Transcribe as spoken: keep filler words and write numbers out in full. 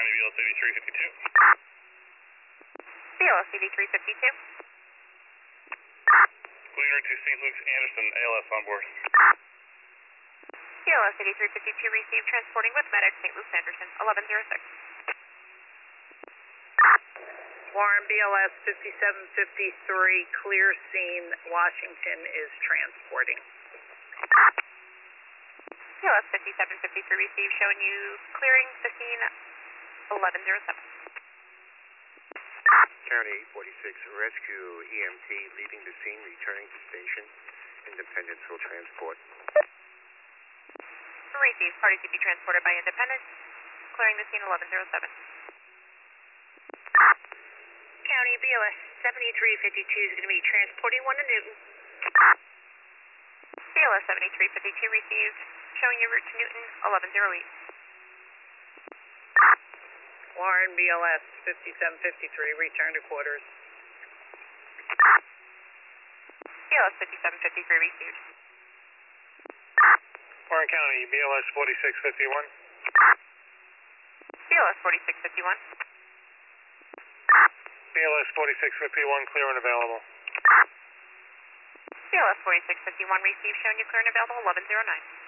County, B L S eighty-three fifty-two. B L S eighty-three fifty-two. Cleaner to Saint Luke's Anderson, A L S on board. B L S eighty-three fifty-two received, transporting with medic Saint Luke's Anderson, eleven oh six. Warren, B L S fifty-seven fifty-three, clear scene, Washington is transporting. B L S fifty-seven fifty-three received, showing you clearing the scene, eleven oh seven. County eight forty-six, rescue E M T leaving the scene, returning to station. Independence will transport. Received, party to be transported by Independence, clearing the scene, eleven oh seven. County, B L S seventy-three fifty-two is going to be transporting one to Newton. B L S seventy-three fifty-two received, showing you route to Newton, eleven oh eight. Warren, B L S fifty-seven fifty-three, return to quarters. B L S fifty-seven fifty-three received. Warren County, B L S forty-six fifty-one. B L S forty-six fifty-one. B L S forty-six fifty-one, clear and available. B L S forty-six fifty-one received, showing you clear and available, eleven oh nine.